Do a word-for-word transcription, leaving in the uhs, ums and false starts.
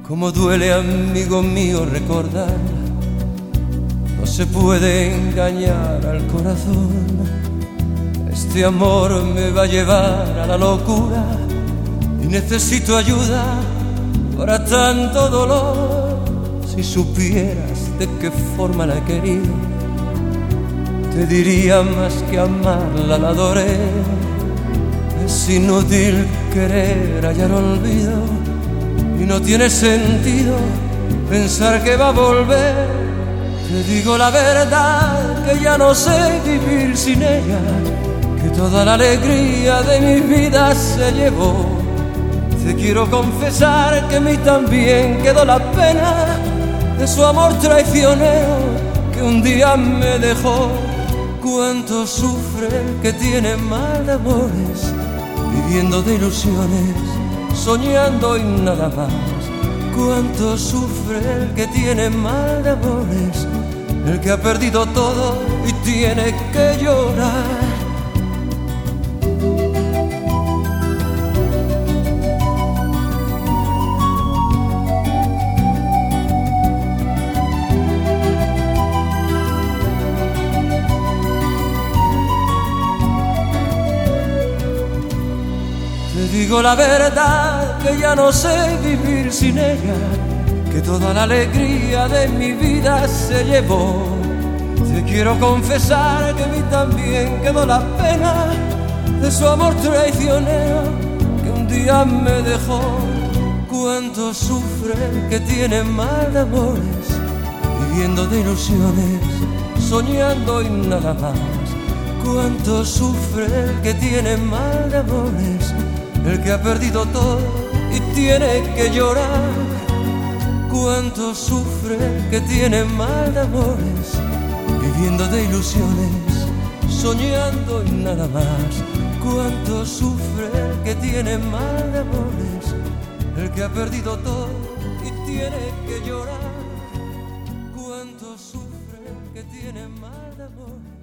Cómo duele, amigo mío, recordar. No se puede engañar al corazón. Este amor me va a llevar a la locura y necesito ayuda para tanto dolor. Si supieras de qué forma la he querido, te diría más que amarla, la adoré. Es inútil querer hallar olvido y no tiene sentido pensar que va a volver. Te digo la verdad, que ya no sé vivir sin ella, que toda la alegría de mi vida se llevó. Te quiero confesar que a mí también quedó la pena de su amor traicionero que un día me dejó. Cuánto sufre el que tiene mal de amores, viviendo de ilusiones, soñando y nada más. Cuánto sufre el que tiene mal de amores, el que ha perdido todo y tiene que llorar. Te digo la verdad, que ya no sé vivir sin ella, que toda la alegría de mi vida se llevó. Te quiero confesar que a mí también quedó la pena de su amor traicionero que un día me dejó. Cuánto sufre el que tiene mal de amores, viviendo de ilusiones, soñando y nada más. Cuánto sufre el que tiene mal de amores, el que ha perdido todo y tiene que llorar. Cuánto sufre el que tiene mal de amores, viviendo de ilusiones, soñando y nada más. Cuánto sufre el que tiene mal de amores, el que ha perdido todo y tiene que llorar. Cuánto sufre el que tiene mal de amores.